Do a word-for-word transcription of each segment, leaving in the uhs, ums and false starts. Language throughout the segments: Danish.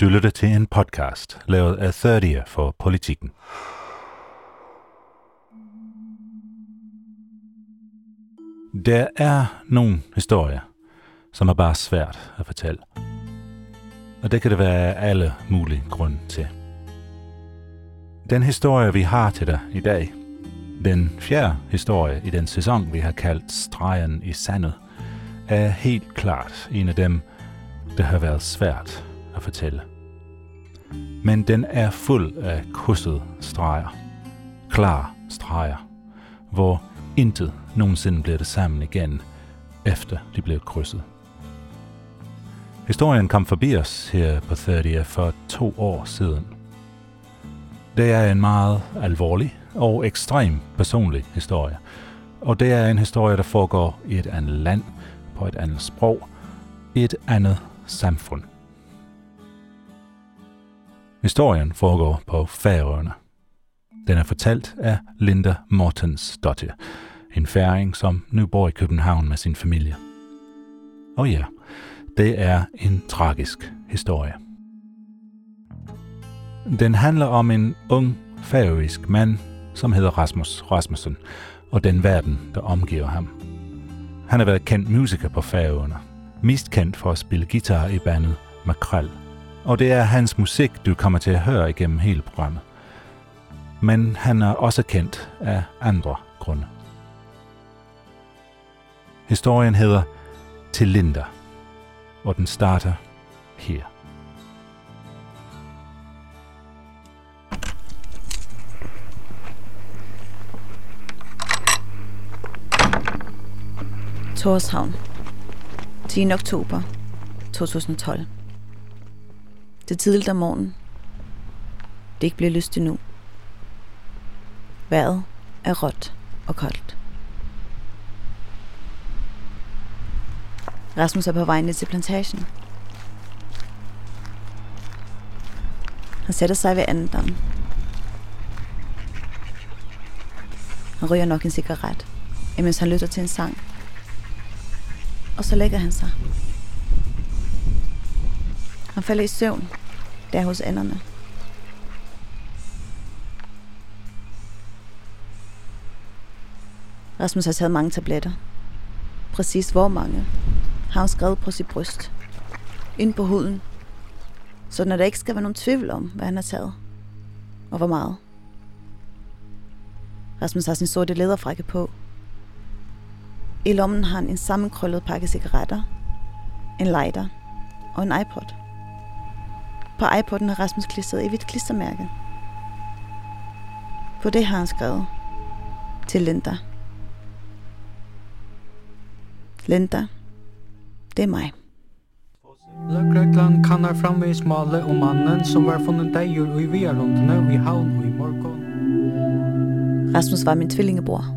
Du lytter til en podcast, lavet af tredive for Politikken. Der er nogle historier, som er bare svært at fortælle. Og det kan det være alle mulige grunde til. Den historie, vi har til dig i dag, den fjerde historie i den sæson, vi har kaldt Stregen i sandet, er helt klart en af dem, der har været svært at fortælle. Men den er fuld af krydsede streger, klare streger, hvor intet nogensinde bliver det sammen igen, efter de blev krydset. Historien kom forbi os her på tredive for to år siden. Det er en meget alvorlig og ekstrem personlig historie, og det er en historie, der foregår i et andet land, på et andet sprog, i et andet samfund. Historien foregår på Færøerne. Den er fortalt af Linda Mortensdottir, en færing, som nu bor i København med sin familie. Og ja, det er en tragisk historie. Den handler om en ung færøsk mand, som hedder Rasmus Rasmussen, og den verden, der omgiver ham. Han har været kendt musiker på Færøerne, mest kendt for at spille guitar i bandet Makrel. Og det er hans musik, du kommer til at høre igennem hele programmet. Men han er også kendt af andre grunde. Historien hedder Til Linda, og den starter her. Tórshavn, tiende oktober to tusind og tolv. Det er tidligt om morgenen. Det er ikke blevet lyst endnu. Vejret er råt og koldt. Rasmus er på vej ned til plantagen. Han sætter sig ved andendammen. Han ryger nok en cigaret, imens han lytter til en sang. Og så lægger han sig. Han falder i søvn, der hos anderne. Rasmus har taget mange tabletter. Præcis hvor mange har han skrevet på sit bryst. Ind på huden. Så når der ikke skal være nogen tvivl om, hvad han har taget. Og hvor meget. Rasmus har sin sorte læderfrække på. I lommen har han en sammenkrøllet pakke cigaretter, en lighter og en iPod. På iPod'en har Rasmus klistret et hvidt klistermærke. På det har han skrevet til Linda. Linda, det er mig. Løgreglan kannar framvis male om mannen som var fundet dejur i Viarlundene i havn i morgen. Rasmus var min tvillingebror.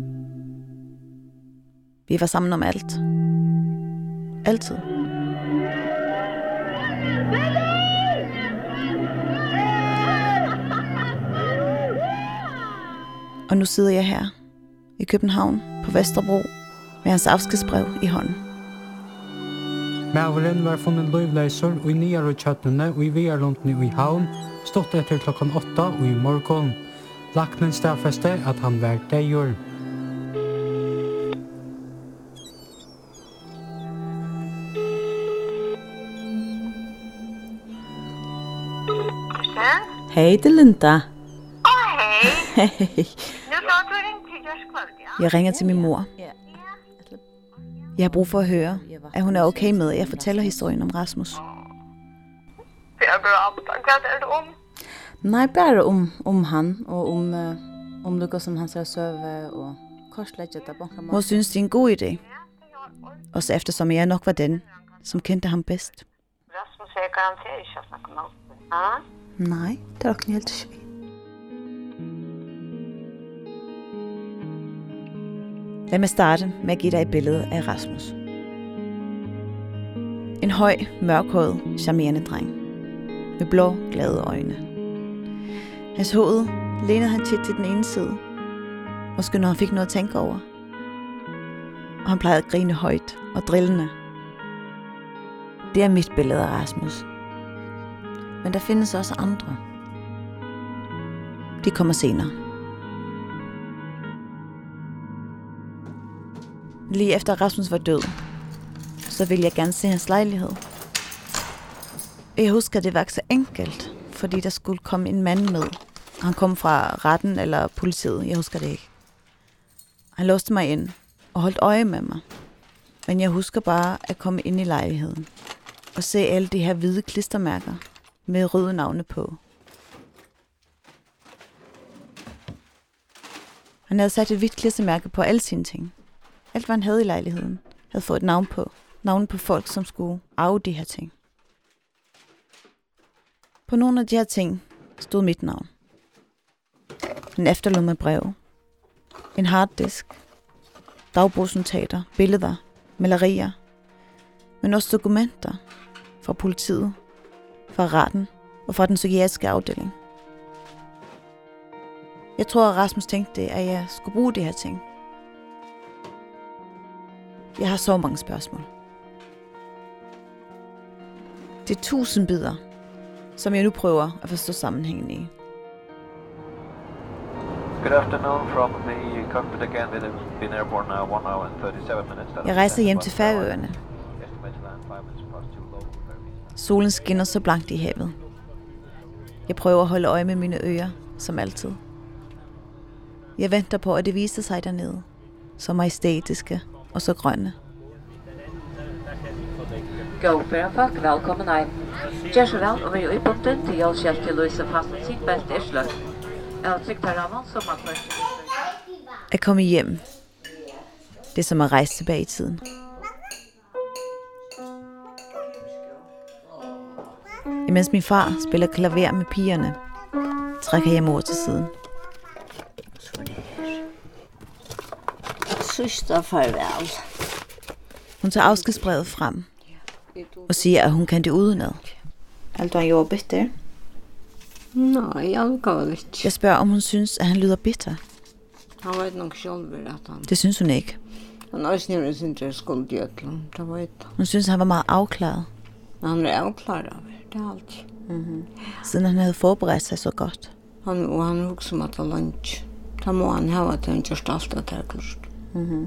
Vi var sammen om alt. Altid. Og nu sidder jeg her i København på Vesterbro med hans afskedsbrev i hånden. Maveren var fundet løvleiser i Niarøykjøttene og i Viarlundene i havn, stått etter klokken åtta i morgen. Laknen stadfeste at han var dejur. Hej, det er Linda. Åh, oh, hej. Hej. Nu sa du ringte til Jørskvold, ja? Jeg ringer til min mor. Jeg har brug for at høre, at hun er okay med, at jeg fortæller historien om Rasmus. Det er bra. Hvad er det om? Nej, bare om, om han, og om, uh, om Lukas som han ser søve, og korslægget der på. Mor synes, det er en god idé. Også eftersom jeg nok var den, som kendte ham bedst. Rasmus er garanteret ikke at snakke om det. Nej, det er ikke helt svært. Lad mig starte med at give dig et billede af Rasmus. En høj, mørkhåret, charmerende dreng. Med blå, glade øjne. Hans hoved lænede han tit til den ene side. Måske når han fik noget at tænke over. Og han plejede at grine højt og drillende. Det er mit billede af Rasmus. Men der findes også andre. De kommer senere. Lige efter Rasmus var død, så ville jeg gerne se hans lejlighed. Jeg husker, at det var ikke så enkelt, fordi der skulle komme en mand med. Han kom fra retten eller politiet, jeg husker det ikke. Han låste mig ind og holdt øje med mig. Men jeg husker bare at komme ind i lejligheden og se alle de her hvide klistermærker med røde navne på. Han havde sat et hvidt klistermærke på alle sine ting. Alt, hvad han havde i lejligheden, havde fået et navn på. Navn på folk, som skulle arve de her ting. På nogle af de her ting stod mit navn. Han efterlod mig breve. En harddisk. Dagbogsnotater, billeder, malerier. Men også dokumenter fra politiet, fra retten og fra den psykiatriske afdeling. Jeg tror, at Rasmus tænkte, at jeg skulle bruge de her ting. Jeg har så mange spørgsmål. Det er tusind bidder, som jeg nu prøver at forstå sammenhængen i. Good afternoon from the cockpit again. We have been airborne now one hour and thirty-seven minutes. Jeg rejser hjem til Færøerne. Solen skinner så blankt i havet. Jeg prøver at holde øje med mine ører, som altid. Jeg venter på, at det viser sig dernede, så majestætiske og så grønne. Go, Fairfuck, velkommen hjem. Gjør så vel og vær i bunden til hjelpskjelt til Louise fasten seatbelt er sløtt. Jeg trykker rammen som at først. At komme hjem. Det er som at rejse tilbage i tiden. Imens min far spiller klaver med pigerne, trækker jeg mor til siden. Søster farvel. Hun tager afskedsbrevet frem og siger, at hun kan det udenad. Alt var jo bitter. Nej, jeg kan ikke. Jeg spørger, om hun synes, at han lyder bitter. Han vet nok selv, at han... Det synes hun ikke. Han er også nede sin til skuld i Øtland, det vet jeg. Hun synes, han var meget afklaret. Han er afklaret av det, er alt. Mm-hmm. Siden han havde forberedt sig så godt. Han, og han husker om at det er lunch. Da må han have, at han gjort alt, at det er klart. Mm-hmm.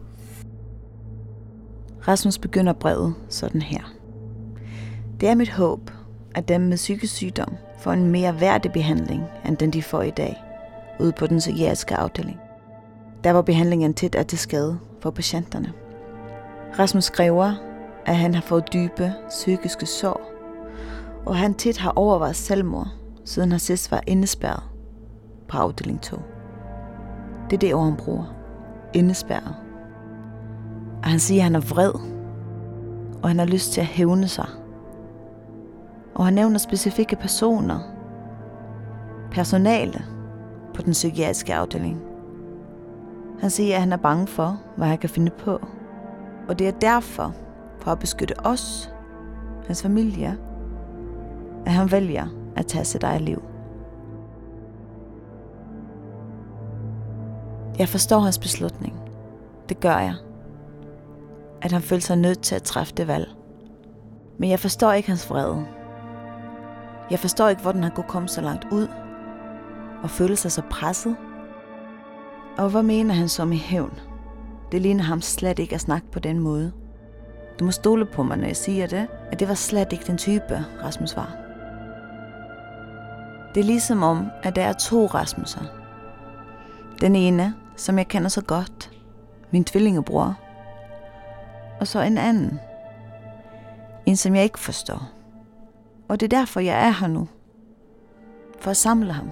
Rasmus begynder brevet sådan her. Det er mit håb, at dem med psykisk sygdom får en mere værdig behandling, end den de får i dag, ude på den psykiatriske afdeling. Der hvor behandlingen tit er til skade for patienterne. Rasmus skriver, at han har fået dybe psykiske sår, og han tit har overvejet selvmord, siden han sidst var indespærret på afdeling to. Det er det ord, han bruger. Indespærret. Og han siger, at han er vred, og han har lyst til at hævne sig. Og han nævner specifikke personer, personale på den psykiatriske afdeling. Han siger, at han er bange for, hvad han kan finde på. Og det er derfor, for at beskytte os, hans familie, at han vælger at tage sit eget liv. Jeg forstår hans beslutning. Det gør jeg. At han føler sig nødt til at træffe det valg. Men jeg forstår ikke hans vrede. Jeg forstår ikke, hvordan han kunne komme så langt ud og føle sig så presset. Og hvad mener han så med hævn? Det ligner ham slet ikke at snakke på den måde. Du må stole på mig, når jeg siger det, at det var slet ikke den type, Rasmus var. Det er ligesom om, at der er to Rasmusser. Den ene, som jeg kender så godt, min tvillingebror, og så en anden. En, som jeg ikke forstår. Og det er derfor, jeg er her nu. For at samle ham.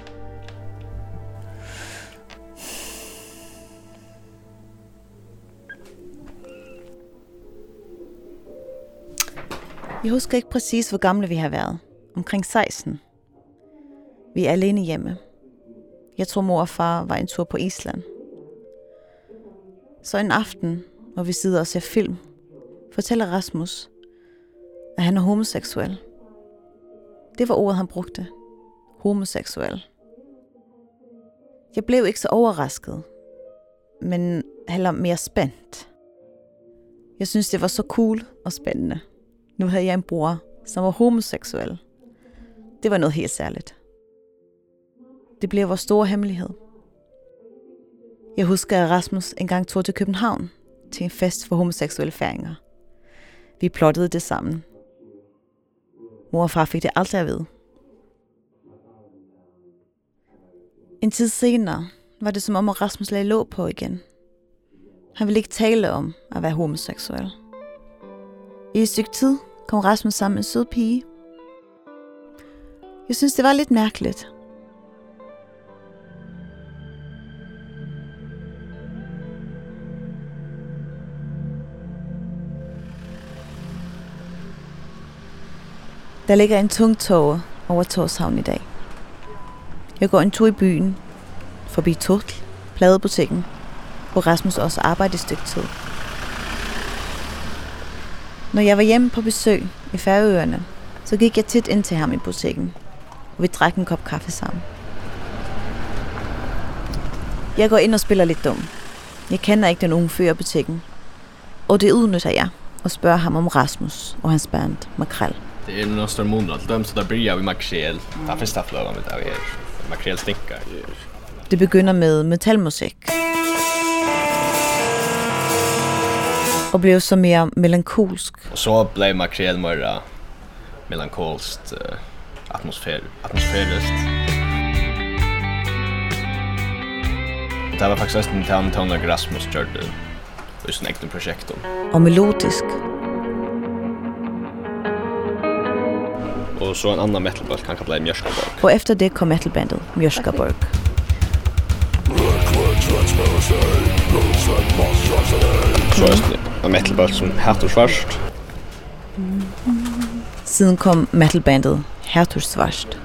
Jeg husker ikke præcis, hvor gamle vi har været. Omkring seksten. Vi er alene hjemme. Jeg tror, mor og far var en tur på Island. Så en aften, hvor vi sidder og ser film, fortæller Rasmus, at han er homoseksuel. Det var ordet, han brugte. Homoseksuel. Jeg blev ikke så overrasket, men heller mere spændt. Jeg synes, det var så cool og spændende. Nu havde jeg en bror, som var homoseksuel. Det var noget helt særligt. Det blev vores store hemmelighed. Jeg husker, at Rasmus engang tog til København til en fest for homoseksuelle færinger. Vi plottede det sammen. Mor og far fik det aldrig at vide. En tid senere var det som om, at Rasmus lagde låg på igen. Han ville ikke tale om at være homoseksuel. I et stykke tid kom Rasmus sammen med en sød pige. Jeg synes, det var lidt mærkeligt. Der ligger en tung tåge over Tórshavn i dag. Jeg går en tur i byen, forbi Turtl, pladebutikken, hvor Rasmus også arbejder et stykke tid. Når jeg var hjemme på besøg i Færøerne, så gik jeg tit ind til ham i butikken, og vi drak en kop kaffe sammen. Jeg går ind og spiller lidt dum. Jeg kender ikke den unge fyr i butikken, og det udnytter jeg og spørger ham om Rasmus og hans band Makrell. Det er noen større måneder til dem, så der bryr vi makrel. Det er første fløven med det her. Makrel stinker. Det begynder med metalmusik. Og blev så mere melankolsk. Og så blev makrel mer melankolst, uh, atmosfær, atmosfærisk. Og det var faktisk også en tann tann Rasmus gjorde i sin egen projekt. Og melodisk. Og så en annan metalband kan kalla Mjørskaborg. Og efter det kom metalbandet Mjørskaborg. Så er en metalband som Hertursvarst. Siden kom metalbandet Hertursvarst.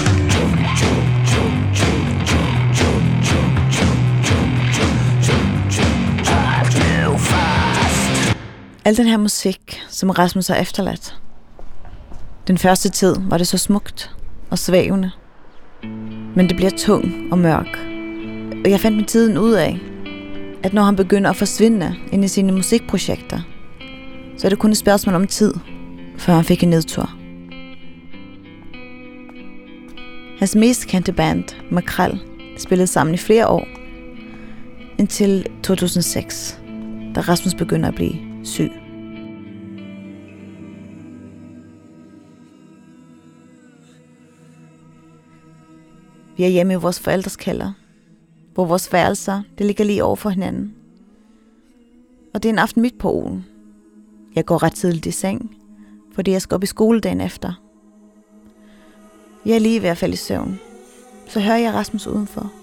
Al den her musik, som Rasmus har efterladt. Den første tid var det så smukt og svævende. Men det bliver tung og mørk. Og jeg fandt med tiden ud af, at når han begynder at forsvinde ind i sine musikprojekter, så er det kun et spørgsmål om tid, før han fik en nedtur. Hans mest kendte band, Makrell, spillede sammen i flere år, indtil to tusind og seks, da Rasmus begynder at blive syg. Vi er hjemme i vores forældres kælder, hvor vores værelser det ligger lige over for hinanden. Og det er en aften midt på ugen. Jeg går ret tidligt i seng, fordi jeg skal op i skole dagen efter. Jeg er lige ved at falde i søvn. Så hører jeg Rasmus udenfor.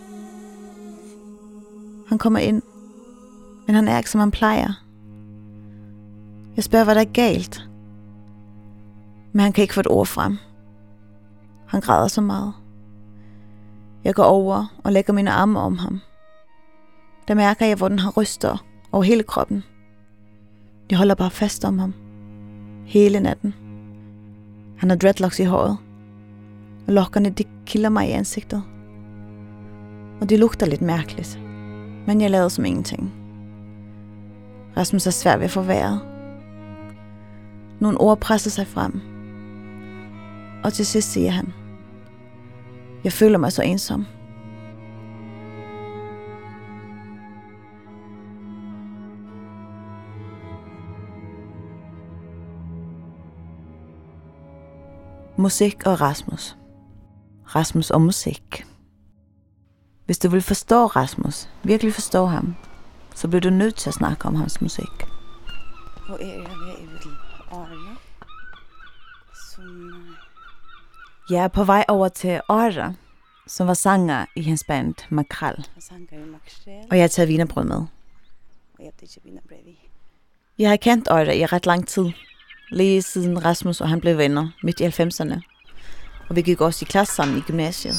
Han kommer ind, men han er ikke som han plejer. Jeg spørger, hvad der er galt. Men han kan ikke få et ord frem. Han græder så meget. Jeg går over og lægger mine arme om ham. Der mærker jeg, hvordan han ryster over hele kroppen. Jeg holder bare fast om ham. Hele natten. Han har dreadlocks i håret. Og lokkerne, de kilder mig i ansigtet. Og det lugter lidt mærkeligt. Men jeg lader som ingenting. Rasmus er svær ved at få vejret. Nogle ord presser sig frem. Og til sidst siger han: jeg føler mig så ensom. Musik og Rasmus. Rasmus og musik. Hvis du vil forstå Rasmus, virkelig forstå ham, så bliver du nødt til at snakke om hans musik. Hvor er jeg ved Arne? Som... Jeg er på vej over til Ara, som var sanger i hans band Makrell. Og jeg har taget wienerbrød med. Jeg har kendt Ara i ret lang tid. Lige siden Rasmus og han blev venner midt i halvfemserne. Og vi gik også i klasse sammen i gymnasiet.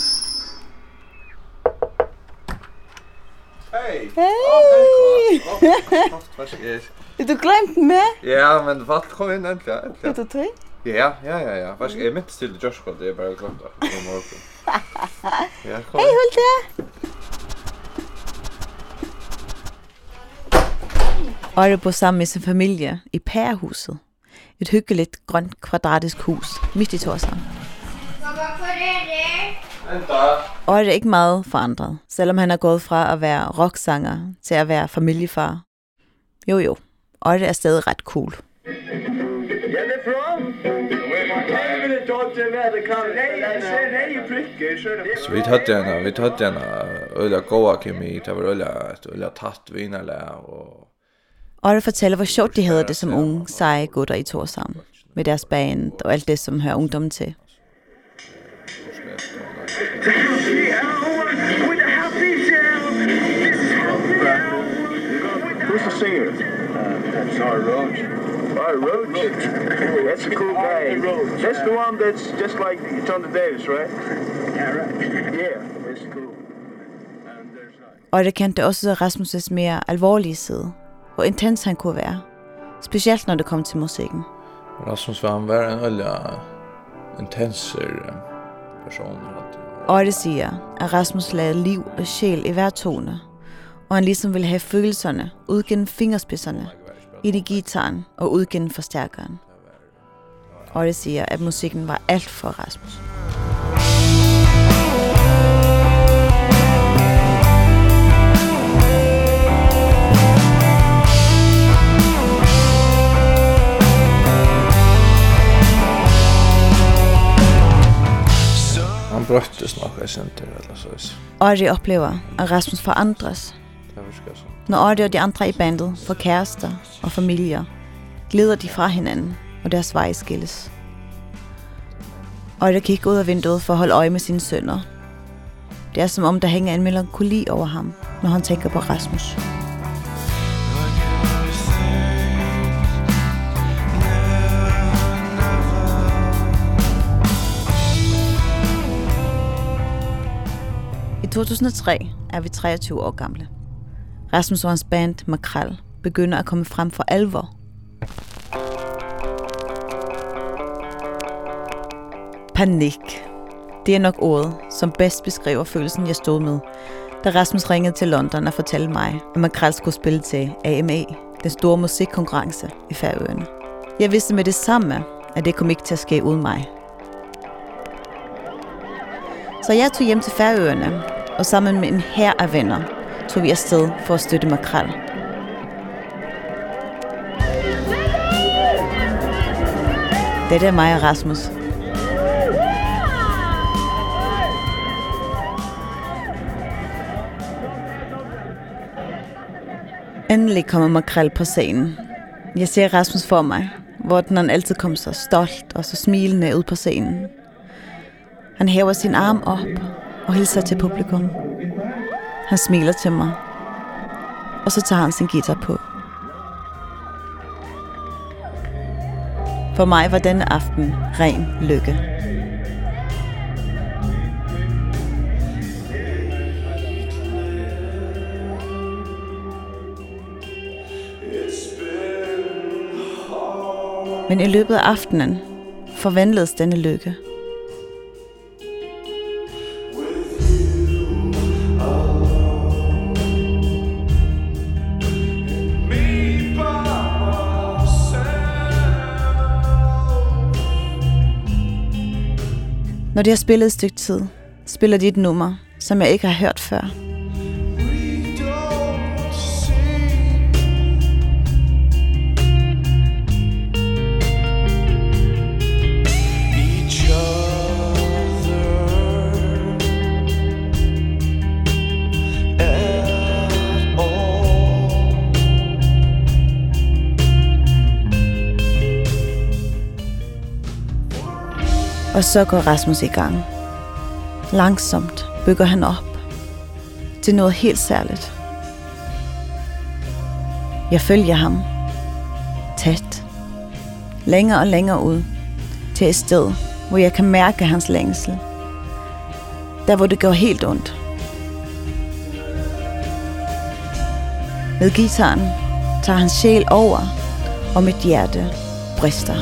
Hej! Hej! Er du glemt den med? Ja, men vad kom in endelig? Er du tøj? Ja, ja, ja, ja. Faktisk, jeg mitt stille Joshua, det er bare glemt det. Hej, hold det! Ara bor sammen med sin familie i Pærehuset. Et hyggeligt, grønt, kvadratisk hus midt i Tórshavn. Og er det ikke meget forandret, selvom han er gået fra at være rocksanger til at være familiefar. Jo jo, og det er stadig ret cool. Så vi tatt gjerne, vi tatt gjerne øyla gåa kemi, det var øyla, øyla tatt vinerlig og... Og det fortæller, hvor sjovt de havde det som unge, seje gutter i Tórshavn, med deres band og alt det, som hører ungdommen til. Who's the singer? Uh, that's Art Roach. Art Roach? That's a cool guy. That's the one that's just like John Davis, right? Yeah, right. Yeah, that's cool. Og det kendte også Rasmus' mere alvorlige side, hvor intens han kunne være, specielt når det kom til musikken. Rasmus var han var en øyla intens person. Og det siger, at Rasmus lagde liv og sjæl i hver tone, og han ligesom ville have følelserne ud gennem fingerspidserne, i det gitaren og ud gennem forstærkeren. Og det siger, at musikken var alt for Rasmus. Han brøttes nok, jeg sendte det, eller så. Audrey oplever, at Rasmus forandres. Når Audrey og de andre i bandet får kærester og familier, glider de fra hinanden, og deres veje skilles. Audrey kigger ud af vinduet for at holde øje med sine sønner. Det er som om, der hænger en melankoli over ham, når han tænker på Rasmus. I to tusind og tre er vi treogtyve år gamle. Rasmus og hans band Makrel begynder at komme frem for alvor. Panik. Det er nok ordet, som bedst beskriver følelsen, jeg stod med, da Rasmus ringede til London og fortalte mig, at Makrel skulle spille til A M A, den store musikkonkurrence i Færøerne. Jeg vidste med det samme, at det kom ikke til at ske uden mig. Så jeg tog hjem til Færøerne, og sammen med en hær af venner, tog vi afsted for at støtte Makrel. Det er mig og Rasmus. Endelig kommer Makrel på scenen. Jeg ser Rasmus for mig, hvor den han altid kom så stolt og så smilende ud på scenen. Han hæver sin arm op og hilser til publikum. Han smiler til mig, og så tager han sin guitar på. For mig var denne aften ren lykke. Men i løbet af aftenen forvandledes denne lykke. Når de har spillet et stykke tid, spiller de et nummer, som jeg ikke har hørt før. Og så går Rasmus i gang. Langsomt bygger han op til noget helt særligt. Jeg følger ham tæt, længere og længere ud, til et sted, hvor jeg kan mærke hans længsel. Der hvor det går helt ondt. Med gitaren tager hans sjæl over, og mit hjerte brister.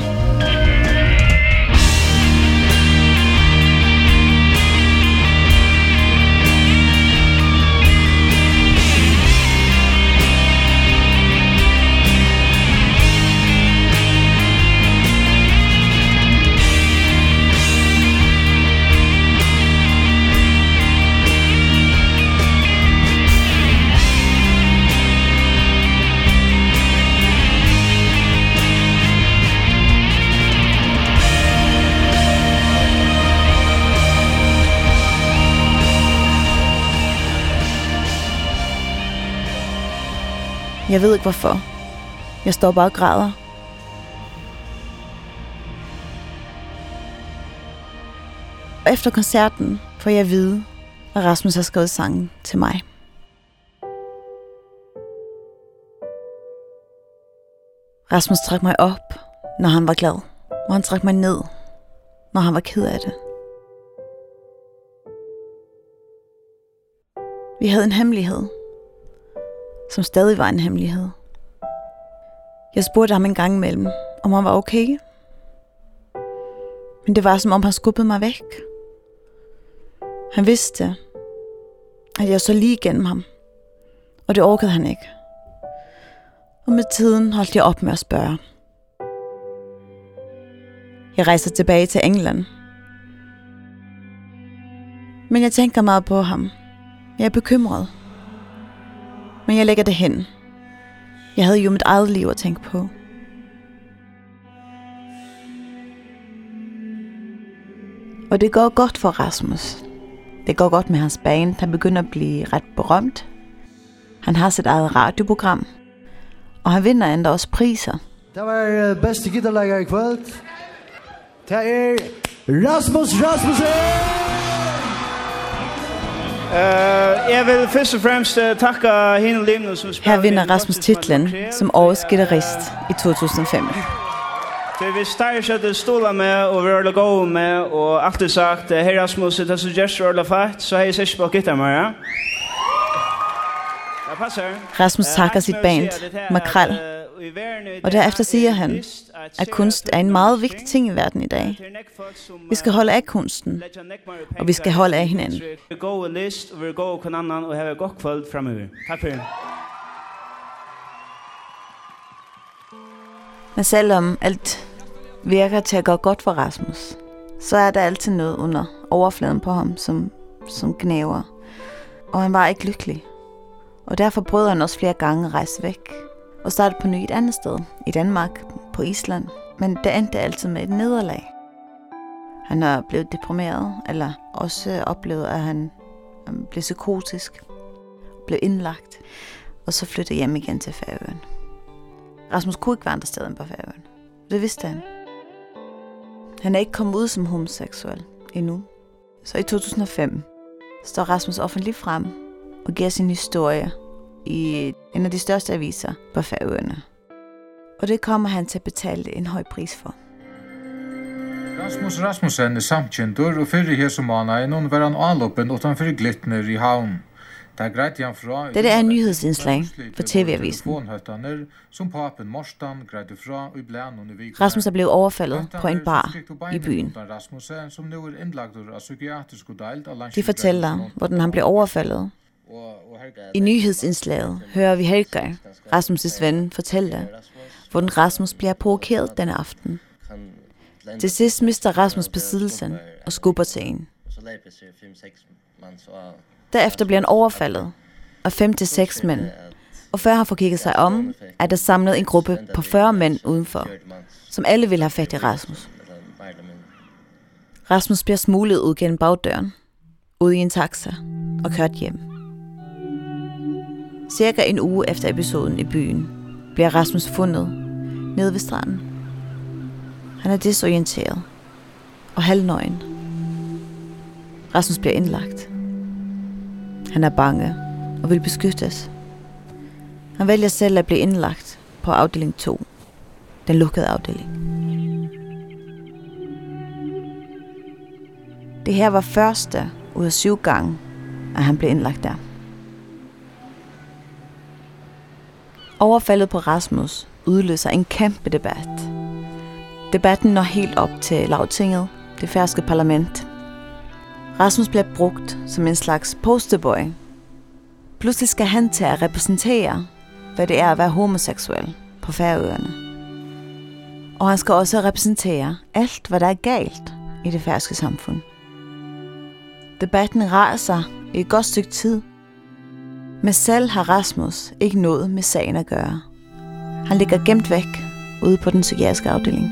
Jeg ved ikke hvorfor. Jeg står bare og græder. Og efter koncerten får jeg at vide, at Rasmus har skrevet sangen til mig. Rasmus trak mig op, når han var glad, og han trak mig ned, når han var ked af det. Vi havde en hemmelighed, som stadig var en hemmelighed. Jeg spurgte ham en gang imellem, om han var okay. Men det var som om han skubbede mig væk. Han vidste, at jeg så lige igennem ham, og det orkede han ikke. Og med tiden holdt jeg op med at spørge. Jeg rejser tilbage til England. Men jeg tænker meget på ham. Jeg er bekymret. Men jeg lægger det hen. Jeg havde jo mit eget liv at tænke på. Og det går godt for Rasmus. Det går godt med hans band. Han begynder at blive ret berømt. Han har sit eget radioprogram. Og han vinder endda også priser. Det var bedste guitarlægger i kveld. Det er Rasmus Rasmussen! Uh, jeg vil først og fremmest uh, takke hende Limno, som spiller. Her vinder Rasmus titlen som årets guitarist i to tusind og fem. Det vi starter stoler med og vi er gå med og alltid sagt, her Rasmus, det er så gesture eller fat, så har jeg sæt på guitar med, ja. Rasmus takker sit band, Makrel, og derefter siger han, at kunst er en meget vigtig ting i verden i dag. Vi skal holde af kunsten, og vi skal holde af hinanden. Vi går en list, og vi går kun anden, og have et godt kveld fremover. Tak for det. Men selvom alt virker til at gå godt for Rasmus, så er der altid noget under overfladen på ham, som, som gnæver. Og han var ikke lykkelig. Og derfor prøvede han også flere gange at rejse væk og starte på ny et andet sted, i Danmark, på Island. Men det endte altid med et nederlag. Han er blevet deprimeret, eller også oplevet, at han blev psykotisk, blev indlagt, og så flyttede hjem igen til Færøerne. Rasmus kunne ikke være andre steder end på Færøerne. Det vidste han. Han er ikke kommet ud som homoseksuel endnu. Så i to tusind og fem står Rasmus offentligt frem og giver sin historie i en af de største aviser på Færøerne. Og det kommer han til at betale en høj pris for. Rasmus Rasmussen er samkjentur og fyrir her som han er noen var han anloppen utenfor Glitner i havn. Dette er en nyhedsindslag på T V-avisen. Rasmus er blevet overfaldet på en bar i byen. De fortæller, hvordan han blev overfaldet. I nyhedsindslaget hører vi Helger, Rasmus' ven, fortælle, hvordan Rasmus bliver provokeret denne aften. Til sidst mister Rasmus besiddelsen og skubber til en. Derefter bliver han overfaldet af fem til seks mænd, og før han får kigget sig om, er der samlet en gruppe på fyrre mænd udenfor, som alle vil have fat i Rasmus. Rasmus bliver smuglet ud gennem bagdøren, ud i en taxa og kørt hjem. Cirka en uge efter episoden i byen bliver Rasmus fundet nede ved stranden. Han er desorienteret og halvnøgen. Rasmus bliver indlagt. Han er bange og vil beskyttes. Han vælger selv at blive indlagt på afdeling to, den lukkede afdeling. Det her var første ud af syv gange, at han blev indlagt der. Overfaldet på Rasmus udløser en kæmpe debat. Debatten når helt op til Lagtinget, det færøske parlament. Rasmus bliver brugt som en slags posterboy. Pludselig skal han til at repræsentere, hvad det er at være homoseksuel på Færøerne. Og han skal også repræsentere alt, hvad der er galt i det færøske samfund. Debatten raser i et godt stykke tid, men selv har Rasmus ikke noget med sagen at gøre. Han ligger gemt væk ude på den psykiatriske afdeling.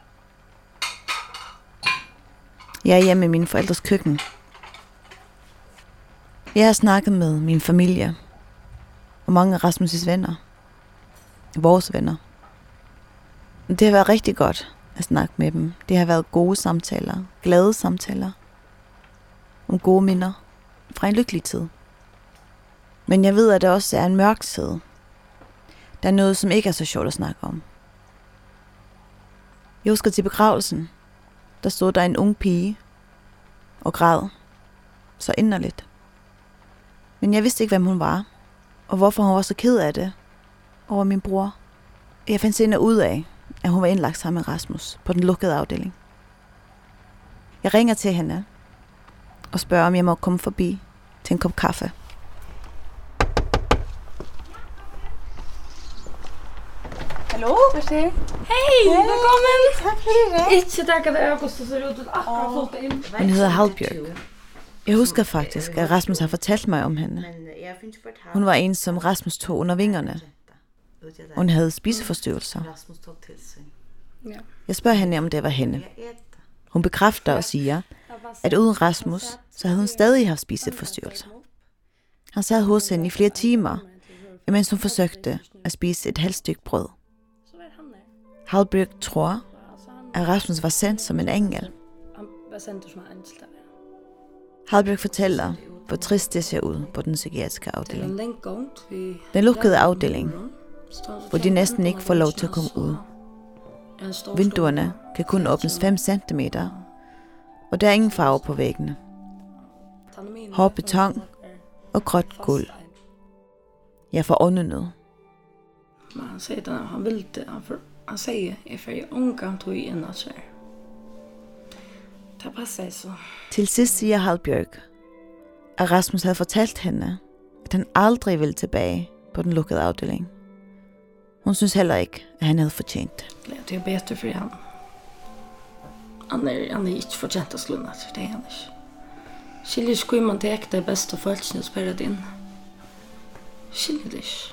Jeg er hjemme i mine forældres køkken. Jeg har snakket med min familie og mange af Rasmus' venner. Vores venner. Det har været rigtig godt at snakke med dem. Det har været gode samtaler, glade samtaler. Om gode minder fra en lykkelig tid. Men jeg ved, at det også er en mørk side. Der er noget, som ikke er så sjovt at snakke om. Jeg husker til begravelsen. Der stod der en ung pige og græd så inderligt. Men jeg vidste ikke, hvem hun var, og hvorfor hun var så ked af det over min bror. Jeg fandt senere ud af, at hun var indlagt sammen med Rasmus på den lukkede afdeling. Jeg ringer til hende og spørger, om jeg må komme forbi til en kop kaffe. Hallo? Hvad siger du? Hej, velkommen. Tak for det. Ikke tak, at det er August, så ser det ud, at akkurat fået det ind. Hun hedder Hallbjørg. Jeg husker faktisk, at Rasmus har fortalt mig om hende. Hun var en, som Rasmus tog under vingerne. Hun havde spiseforstyrrelser. Jeg spørger hende, om det var hende. Hun bekræfter og siger, at uden Rasmus, så havde hun stadig haft spiseforstyrrelser. Han sad hos hende i flere timer, imens hun forsøgte at spise et halvt stykke brød. Hallbjørg tror, at Rasmus var sendt som en engel. Hallbjørg fortæller, hvor trist det ser ud på den psykiatriske afdeling. Den lukkede afdeling, hvor de næsten ikke får lov til at komme ud. Vinduerne kan kun åbnes fem centimeter, og der er ingen farve på væggene. Hård beton og gråt gulv. Jeg får åndenød. Han säger att han vill det. Han, han säger att jag är omgång tog in att säga. Det passer så. Til sidst siger Hallbjørg, at Rasmus havde fortalt hende, at han aldrig ville tilbage på den lukkede afdeling. Hun synes heller ikke, at han havde fortjent det. Ja, det er bedre for ham. Han er, han er ikke fortjent at slå noget, det er han ikke. Skiljer skulle man det ikke det bedste følelsen at spørge det ind. Skiljer det ikke.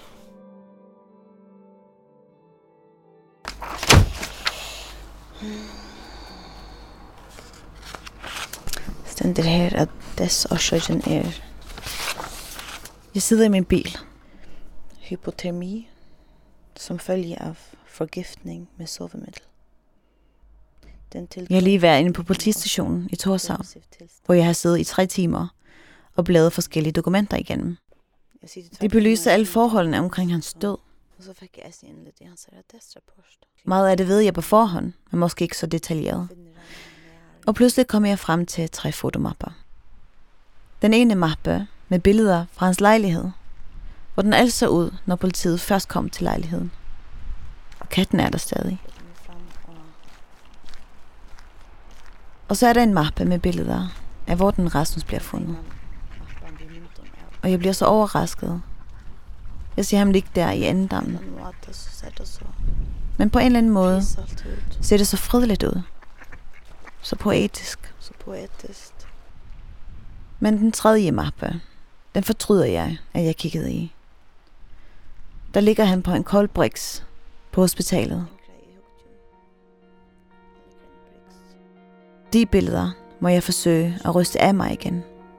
Stender her, at dess årsaken er. Jeg sidder i min bil. Hypotermi, som følge af forgiftning med sovemiddel. Jeg har lige været inde på politistationen i Torshavn, hvor jeg har siddet i tre timer og bladret forskellige dokumenter igennem. De belyser alle forholdene omkring hans død. Meget af det ved jeg på forhånd, men måske ikke så detaljeret. Og pludselig kom jeg frem til tre fotomapper. Den ene mappe med billeder fra hans lejlighed, hvor den altså så ud, når politiet først kom til lejligheden. Og katten er der stadig. Og så er der en mappe med billeder af, hvor den Rasmus bliver fundet. Og jeg bliver så overrasket. Jeg ser ham ligge der i enddammen. Men på en eller anden måde ser det så fredeligt ud. Så poetisk. Så poetisk. Men den tredje mappe, den fortryder jeg, at jeg kiggede i. Der ligger han på en kold briks på hospitalet. De billeder må jeg forsøge at ryste af mig igen.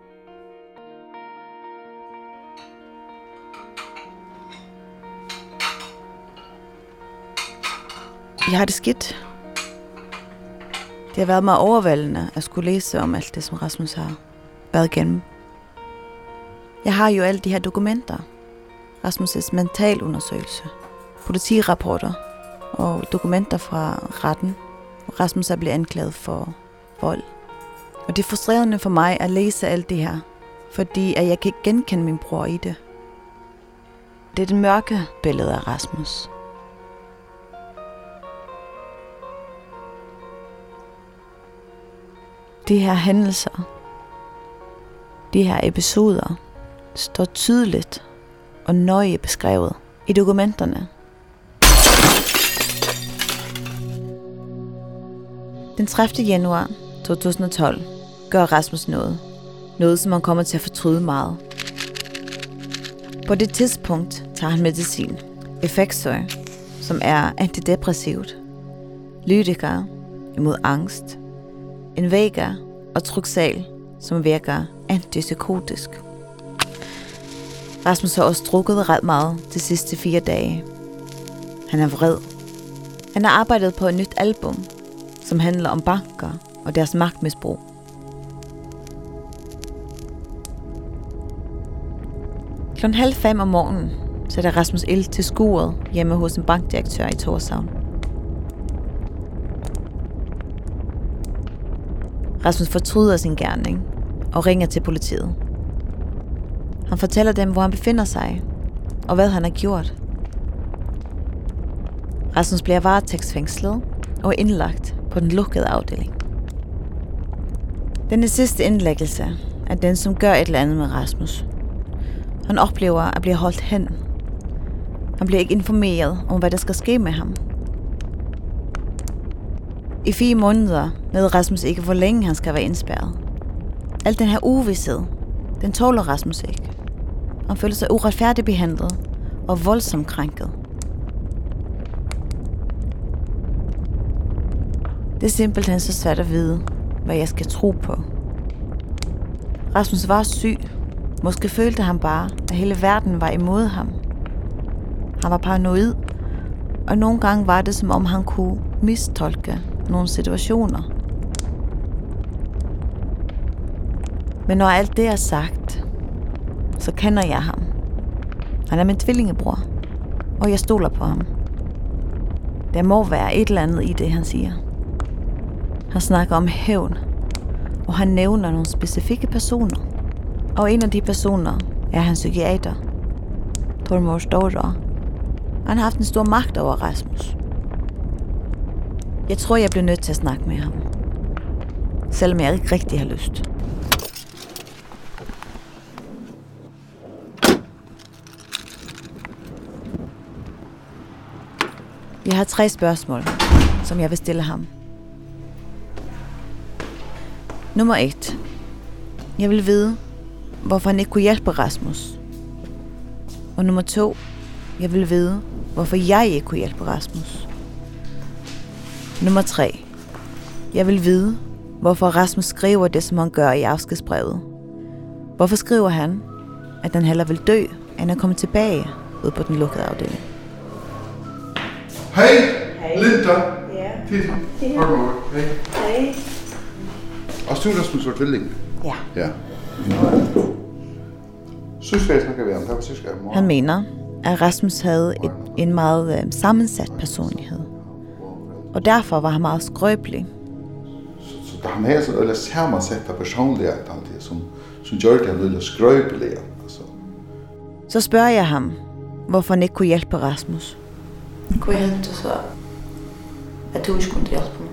Jeg har det skidt. Det har været meget overvældende at skulle læse om alt det, som Rasmus har været igennem. Jeg har jo alle de her dokumenter. Rasmus' mentalundersøgelse, politirapporter og dokumenter fra retten, hvor Rasmus er blevet anklaget for vold. Og det er frustrerende for mig at læse alt det her, fordi at jeg kan ikke genkende min bror i det. Det er det mørke billede af Rasmus. De her hændelser, de her episoder, står tydeligt og nøje beskrevet i dokumenterne. Den tredivte januar to tusind og tolv gør Rasmus noget. Noget, som han kommer til at fortryde meget. På det tidspunkt tager han medicin. Effexor, som er antidepressivt. Lydica imod angst. Invega og Truxal, som virker antipsykotisk. Rasmus har også drukket ret meget de sidste fire dage. Han er vred. Han har arbejdet på et nyt album, som handler om banker og deres magtmisbrug. Klokken halv fem om morgenen sætter Rasmus ild til skuret hjemme hos en bankdirektør i Tórshavn. Rasmus fortryder sin gerning og ringer til politiet. Han fortæller dem, hvor han befinder sig, og hvad han har gjort. Rasmus bliver varetægtsfængslet og indlagt på den lukkede afdeling. Den sidste indlæggelse er den, som gør et eller andet med Rasmus. Han oplever at blive holdt hen. Han bliver ikke informeret om, hvad der skal ske med ham. I fire måneder ved Rasmus ikke, hvor længe han skal være indspærret. Alt den her uvished, den tåler Rasmus ikke. Han føler sig uretfærdigt behandlet og voldsomt krænket. Det er simpelthen så svært at vide, hvad jeg skal tro på. Rasmus var syg. Måske følte han bare, at hele verden var imod ham. Han var paranoid, og nogle gange var det, som om han kunne mistolke nogle situationer. Men når alt det er sagt, så kender jeg ham. Han er min tvillingebror, og jeg stoler på ham. Der må være et eller andet i det, han siger. Han snakker om hævn, og han nævner nogle specifikke personer. Og en af de personer er hans psykiater, Tormod Storå. Han har haft en stor magt over Rasmus. Jeg tror, jeg bliver nødt til at snakke med ham. Selvom jeg ikke rigtig har lyst. Jeg har tre spørgsmål, som jeg vil stille ham. Nummer et. Jeg vil vide, hvorfor han ikke kunne hjælpe Rasmus. Og nummer to. Jeg vil vide, hvorfor jeg ikke kunne hjælpe Rasmus. Nummer tre. Jeg vil vide, hvorfor Rasmus skriver det, som han gør i afskedsbrevet. Hvorfor skriver han, at han heller vil dø, end at komme tilbage ud på den lukkede afdeling? Hej, Linda. Ja. Titta. Hej. Hej. Og du Rasmus var tvilling? Ja. Ja. Synes jeg snakker vi om, det var sidste gang. Han mener, at Rasmus havde et, en meget øh, sammensat personlighed. Og derfor var han meget skrøbelig. Så, så der han havde sådan en sammensat personlighed, som, som gjorde det han lidt skrøbelig. Altså. Så spørger jeg ham, hvorfor han ikke kunne hjælpe Rasmus. Kunne jeg hente så, at du ikke kunne hjælpe mig?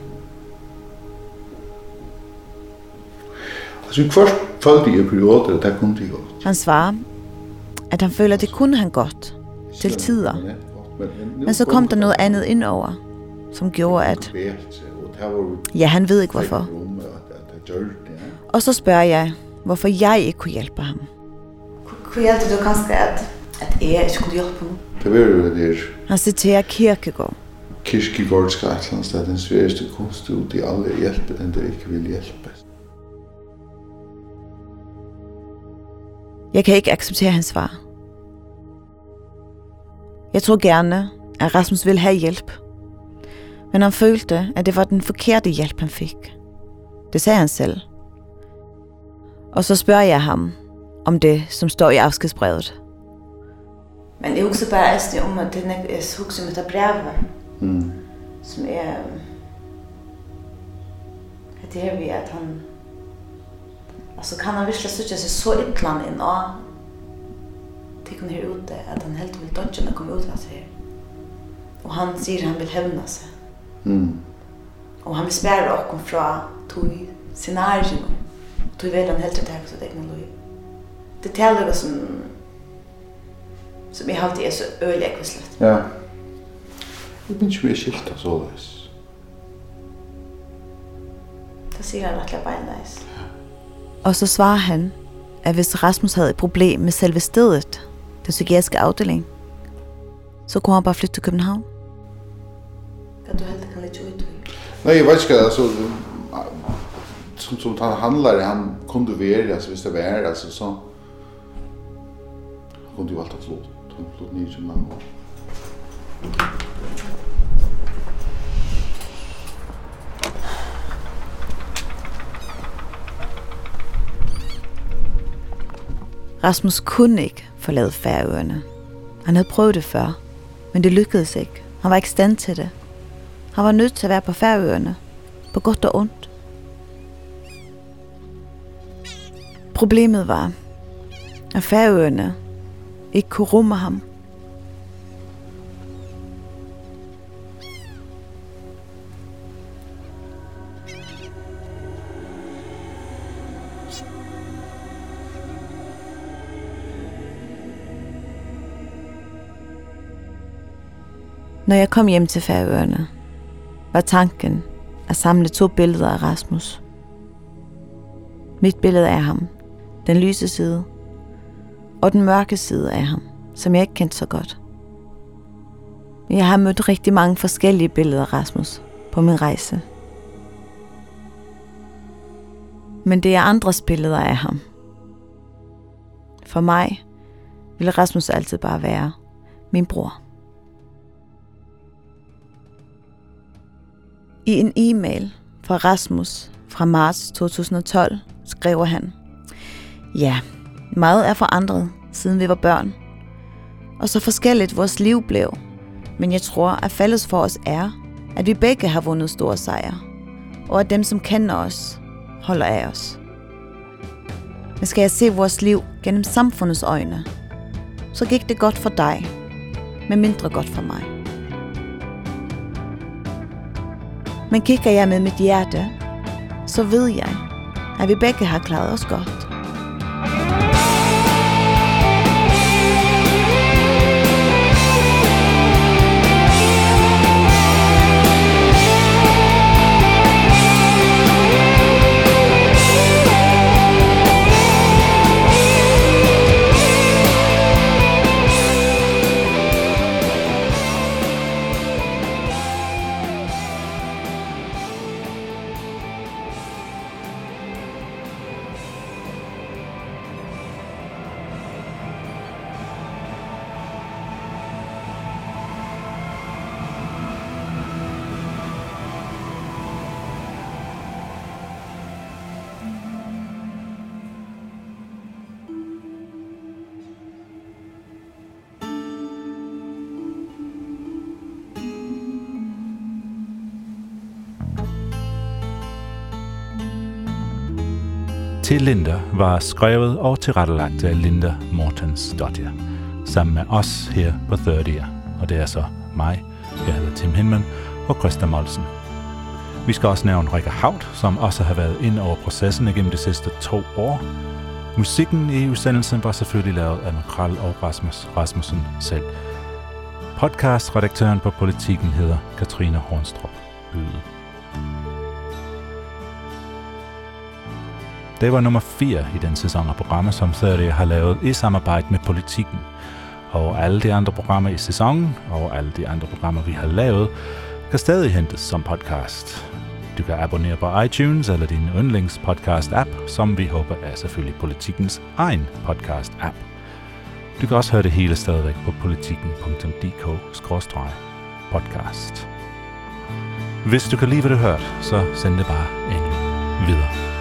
Altså, vi først følte i en periode, at der kunne det godt. Han svarer, at han føler, at det kunne han godt, til tider. Men så kom der noget andet ind over, som gjorde, at ja, han ved ikke hvorfor. Og så spørger jeg, hvorfor jeg ikke kunne hjælpe ham. Kunne hjælpe du kanskje, at, at jeg ikke kunne hjælpe ham? Det var jo det. Han citerer Kierkegaard. Kierkegaard skal et eller andet sted, den sværeste kunst ud i alle hjælpe, den der ikke vil hjælpe. Jeg kan ikke acceptere hans svar. Jeg tror gerne, at Rasmus ville have hjælp. Men han følte, at det var den forkerte hjælp, han fik. Det sagde han selv. Og så spørger jeg ham om det, som står i afskedsbrevet. Men jeg husker bare altså om, at det er så husker med det brevet, mm. som er, at det her ved, at han, altså kan han virkelig søge sig så et eller andet ind, og det kan her ute, at han helt vil dodge, når han kommer ud af det her. Og han siger, at han vil hævne sig. Mm. Og han vil spære okken fra tog scenarien, og tog ved han helt til at det ikke noget. Det taler som, som jeg alltid er så øyelig ekvislet. Ja. Jeg minns vi er skilt og således. Det siger han at jeg bare nice. Og så svarer han, at hvis Rasmus havde et problem med selve stedet, den psykiatriske afdeling, så kunne han bare flytte til København. Kan du helt kan lidt ud? Nej, jeg ved ikke, altså, som, som han handler, han kunne være, altså hvis det var, altså så, kunde ju alltid flott. Han flott ner till mamma. Rasmus kunne ikke forlade Færøerne. Han havde prøvet det før, men det lykkedes ikke. Han var ikke i stand til det. Han var nødt til at være på Færøerne, på godt og ondt. Problemet var, at Færøerne ikke kunne rumme ham. Når jeg kom hjem til Færøerne, var tanken at samle to billeder af Rasmus. Mit billede af ham, den lyse side, og den mørke side af ham, som jeg ikke kendte så godt. Jeg har mødt rigtig mange forskellige billeder af Rasmus på min rejse. Men det er andres billeder af ham. For mig ville Rasmus altid bare være min bror. I en e-mail fra Rasmus fra marts to tusind og tolv skriver han: Ja, meget er forandret, siden vi var børn. Og så forskelligt vores liv blev. Men jeg tror, at fælles for os er, at vi begge har vundet store sejre. Og at dem, som kender os, holder af os. Men skal jeg se vores liv gennem samfundets øjne, så gik det godt for dig, men mindre godt for mig. Men kigger jeg med mit hjerte, så ved jeg, at vi begge har klaret os godt. Til Linda var skrevet og tilrettelagt af Linda Mortensdottir, sammen med os her på tredier. Og det er så mig, jeg hedder Tim Hinman, og Christa Molsen. Vi skal også nævne Rikke Haut, som også har været ind over processen igennem de sidste to år. Musikken i udsendelsen var selvfølgelig lavet af Makrel og Rasmus Rasmussen selv. Podcastredaktøren på Politikken hedder Katrine Hornstrup Yde. Det var nummer fire i den sæson af programmet, som tredier har lavet i samarbejde med Politikken. Og alle de andre programmer i sæsonen, og alle de andre programmer, vi har lavet, kan stadig hentes som podcast. Du kan abonnere på iTunes eller din yndlings podcast-app, som vi håber er selvfølgelig Politikkens egen podcast-app. Du kan også høre det hele stadigvæk på politikken punktum d k skråstreg podcast. Hvis du kan lide, hvad du hørt, så send det bare endelig videre.